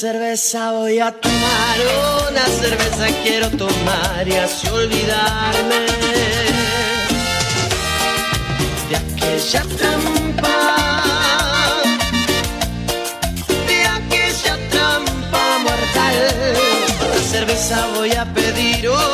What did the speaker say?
cerveza voy a tomar, una cerveza quiero tomar y así olvidarme de aquella trampa, mortal. Una cerveza voy a pedir.